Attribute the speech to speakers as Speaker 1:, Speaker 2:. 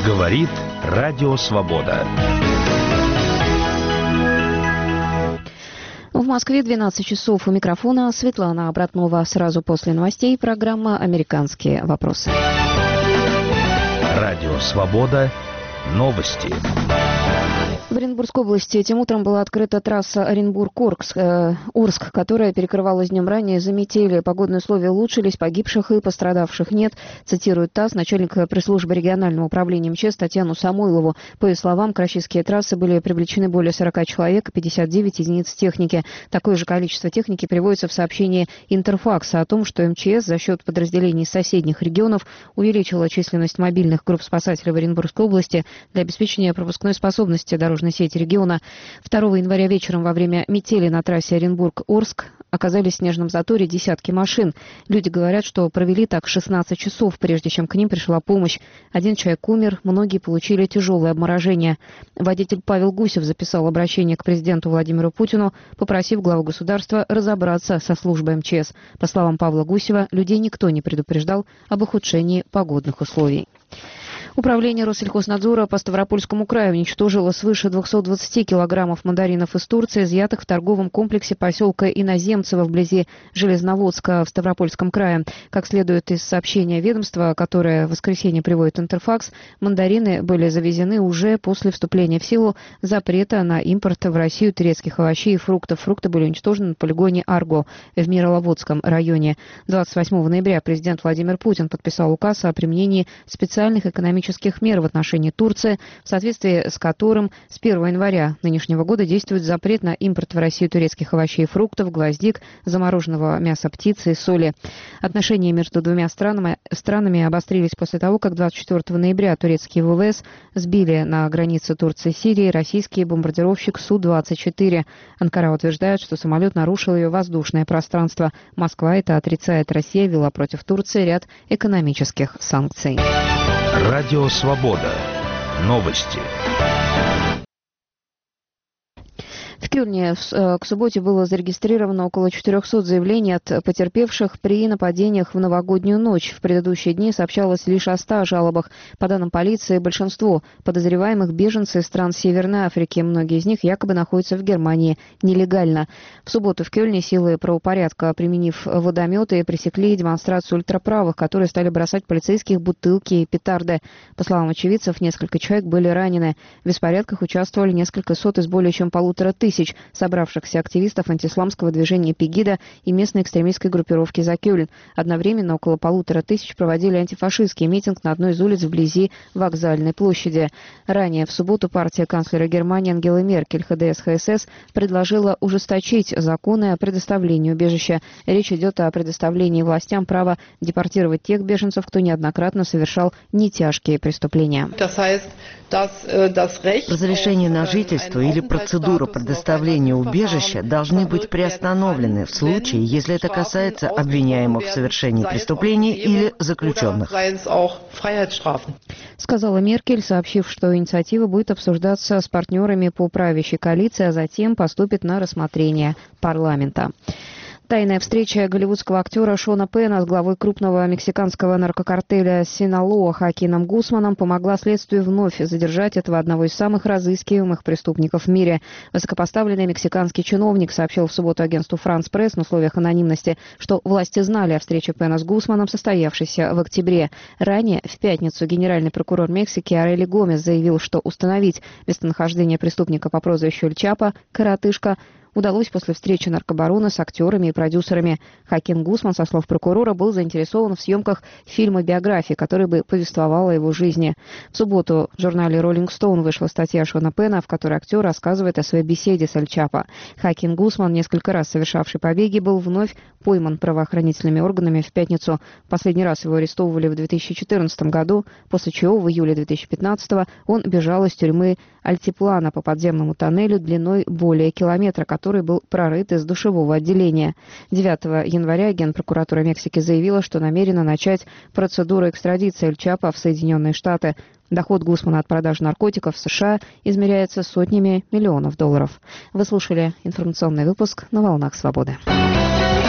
Speaker 1: Говорит Радио Свобода.
Speaker 2: В Москве 12 часов. У микрофона Светлана Обратнова. Сразу после новостей программа «Американские вопросы».
Speaker 1: Радио Свобода. Новости.
Speaker 2: В Оренбургской области этим утром была открыта трасса Оренбург-Орск, которая перекрывалась днем ранее из-за метели. Погодные условия улучшились, погибших и пострадавших нет. Цитирует ТАСС начальник пресс-службы регионального управления МЧС Татьяну Самойлову. По ее словам, к российские трассы были привлечены более 40 человек и 59 единиц техники. Такое же количество техники приводится в сообщении Интерфакса о том, что МЧС за счет подразделений из соседних регионов увеличила численность мобильных групп спасателей в Оренбургской области для обеспечения пропускной способности дорожной сети региона. 2 января вечером во время метели на трассе Оренбург-Орск оказались в снежном заторе десятки машин. Люди говорят, что провели так 16 часов, прежде чем к ним пришла помощь. Один человек умер, многие получили тяжелое обморожение. Водитель Павел Гусев записал обращение к президенту Владимиру Путину, попросив главу государства разобраться со службой МЧС. По словам Павла Гусева, людей никто не предупреждал об ухудшении погодных условий. Управление Россельхознадзора по Ставропольскому краю уничтожило свыше 220 килограммов мандаринов из Турции, изъятых в торговом комплексе поселка Иноземцево вблизи Железноводска в Ставропольском крае. Как следует из сообщения ведомства, которое в воскресенье приводит Интерфакс, мандарины были завезены уже после вступления в силу запрета на импорт в Россию турецких овощей и фруктов. Фрукты были уничтожены на полигоне Арго в Мироловодском районе. 28 ноября президент Владимир Путин подписал указ о применении специальных экономических мер в отношении Турции, в соответствии с которым с 1 января нынешнего года действует запрет на импорт в Россию турецких овощей и фруктов, гвоздик, замороженного мяса птицы и соли. Отношения между двумя странами обострились после того, как 24 ноября турецкие ВВС сбили на границе Турции и Сирии российский бомбардировщик Су-24. Анкара утверждает, что самолет нарушил ее воздушное пространство. Москва это отрицает. Россия ввела против Турции ряд экономических санкций.
Speaker 1: Радио Свобода. Новости.
Speaker 2: В Кёльне к субботе было зарегистрировано около 400 заявлений от потерпевших при нападениях в новогоднюю ночь. В предыдущие дни сообщалось лишь о 100 жалобах. По данным полиции, большинство подозреваемых беженцы из стран Северной Африки. Многие из них якобы находятся в Германии нелегально. В субботу в Кёльне силы правопорядка, применив водометы, пресекли демонстрацию ультраправых, которые стали бросать полицейских бутылки и петарды. По словам очевидцев, несколько человек были ранены. В беспорядках участвовали несколько сот из более чем 1500 собравшихся активистов антиисламского движения Пегида и местной экстремистской группировки «За Кёльн». Одновременно около 1500 проводили антифашистский митинг на одной из улиц вблизи Вокзальной площади. Ранее в субботу партия канцлера Германии Ангелы Меркель ХДС-ХСС предложила ужесточить законы о предоставлении убежища. Речь идет о предоставлении властям права депортировать тех беженцев, кто неоднократно совершал нетяжкие преступления.
Speaker 3: Разрешение на жительство или процедура предоставления убежища должны быть приостановлены в случае, если это касается обвиняемых в совершении преступлений или заключенных.
Speaker 2: Сказала Меркель, сообщив, что инициатива будет обсуждаться с партнерами по правящей коалиции, а затем поступит на рассмотрение парламента. Тайная встреча голливудского актера Шона Пенна с главой крупного мексиканского наркокартеля Синалоа Хоакином Гусманом помогла следствию вновь задержать этого одного из самых разыскиваемых преступников в мире. Высокопоставленный мексиканский чиновник сообщил в субботу агентству «Франс Пресс» на условиях анонимности, что власти знали о встрече Пенна с Гусманом, состоявшейся в октябре. Ранее, в пятницу, генеральный прокурор Мексики Арели Гомес заявил, что установить местонахождение преступника по прозвищу Эль Чапо «Коротышка» удалось после встречи наркобарона с актерами и продюсерами. Хоакин Гусман, со слов прокурора, был заинтересован в съемках фильма «Биографии», который бы повествовал о его жизни. В субботу в журнале «Роллинг Стоун» вышла статья Шона Пенна, в которой актер рассказывает о своей беседе с Эль Чапо. Хоакин Гусман, несколько раз совершавший побеги, был вновь пойман правоохранительными органами в пятницу. Последний раз его арестовывали в 2014 году, после чего в июле 2015 он бежал из тюрьмы Альтиплана по подземному тоннелю длиной более километра, который был прорыт из душевого отделения. 9 января Генпрокуратура Мексики заявила, что намерена начать процедуру экстрадиции Эль Чапо в Соединенные Штаты. Доход Гусмана от продажи наркотиков в США измеряется сотнями миллионов долларов. Вы слушали информационный выпуск на «Волнах Свободы».